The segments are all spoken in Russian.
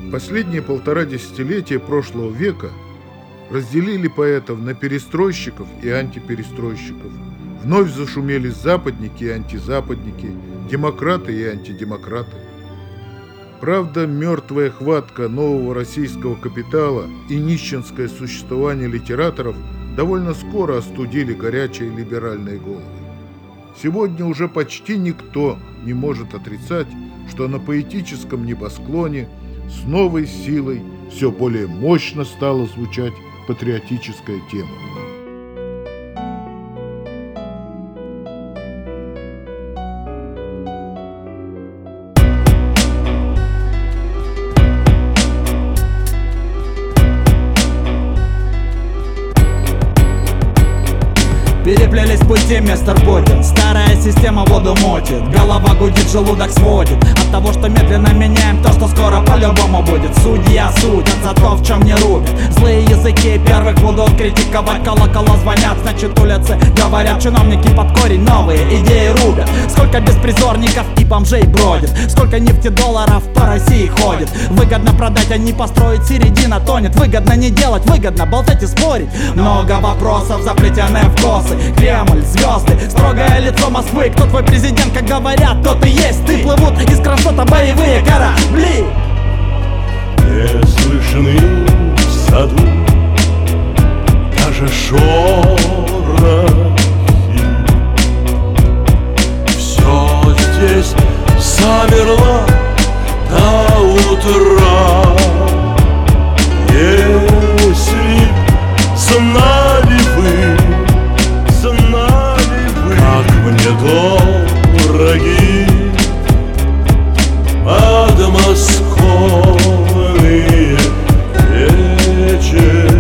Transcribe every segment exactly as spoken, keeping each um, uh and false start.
Последние полтора десятилетия прошлого века разделили поэтов на перестройщиков и антиперестройщиков. Вновь зашумели западники и антизападники, демократы и антидемократы. Правда, мертвая хватка нового российского капитала и нищенское существование литераторов довольно скоро остудили горячие либеральные головы. Сегодня уже почти никто не может отрицать, что на поэтическом небосклоне с новой силой все более мощно стала звучать патриотическая тема. Переплелись пути, мистер Путин. Старая система воду мутит, голова гудит, желудок сводит от того, что медленно меняем то, что скоро по-любому будет. Судья судят за то, в чем не рубят. Злые языки первых будут критиковать. Колокола звонят, значит улицы говорят. Чиновники под корень новые идеи рубят. Сколько беспризорников и бомжей бродит, сколько нефтедолларов по России ходит. Выгодно продать, а не построить, середина тонет. Выгодно не делать, выгодно болтать и спорить. Много вопросов заплетены в косы. Кремль, звезды, строгое лицо Москвы. Кто твой президент, как говорят, тот и есть ты. Плывут из кронштадта боевые корабли. Не слышны в саду даже шорохи. Все здесь замерло до утра. Если знали вы, мне дороги подмосковные вечера,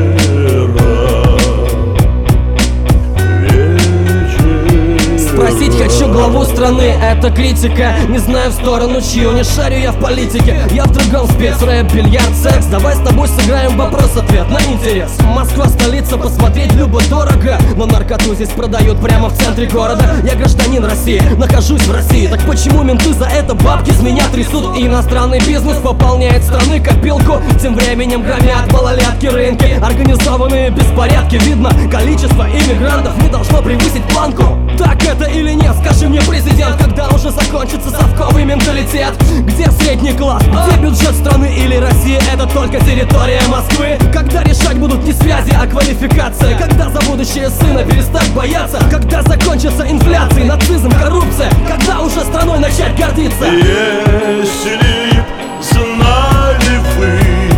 вечера. Спросить хочу главу страны, это критика. Не знаю в сторону чью, не шарю я в политике. Я в другом спец, рэп, бильярд, секс. Давай с тобой сыграем вопрос-ответ на интерес. Москва, столица, посмотреть любо-дорого. Но наркоту здесь продают прямо в центре города. Я гражданин России, нахожусь в России. Так почему менты за это бабки с меня трясут? Иностранный бизнес пополняет страны копилку. Тем временем громят малолетки рынки. Организованные беспорядки, видно, количество иммигрантов не должно превысить планку. Так это или нет, скажи мне, президент, когда уже закончится совковый менталитет? Где средний класс, где бюджет страны или Россия это только территория Москвы? Когда решать будут не связи, а квалификация? Когда за будущее сына перестать бояться? Когда закончится инфляция, нацизм, коррупция? Когда уже страной начать гордиться? Если знали вы,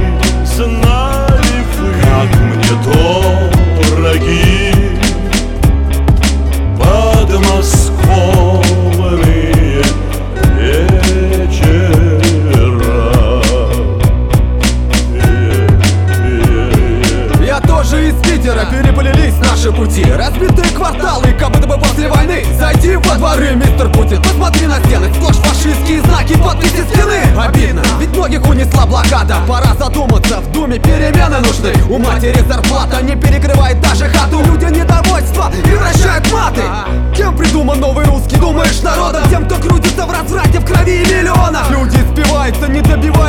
знали вы, как мне дороги подмосковные вечера. Я тоже из Питера, переплелись наши пути. Разбитые кварталы, как будто бы после войны. Зайди во дворы, мистер Путин, посмотри на стены. Сплошь фашистские знаки, подписи стены. Обидно, ведь многих унесла блокада. Пора задуматься, в Думе перемены нужны. У матери зарплата не перекрывает даже хату. Люди недовольства превращают в маты. Кем придуман новый русский, думаешь, народом? Тем, кто крутится в разврате, в крови миллионов. Люди спиваются, не добиваются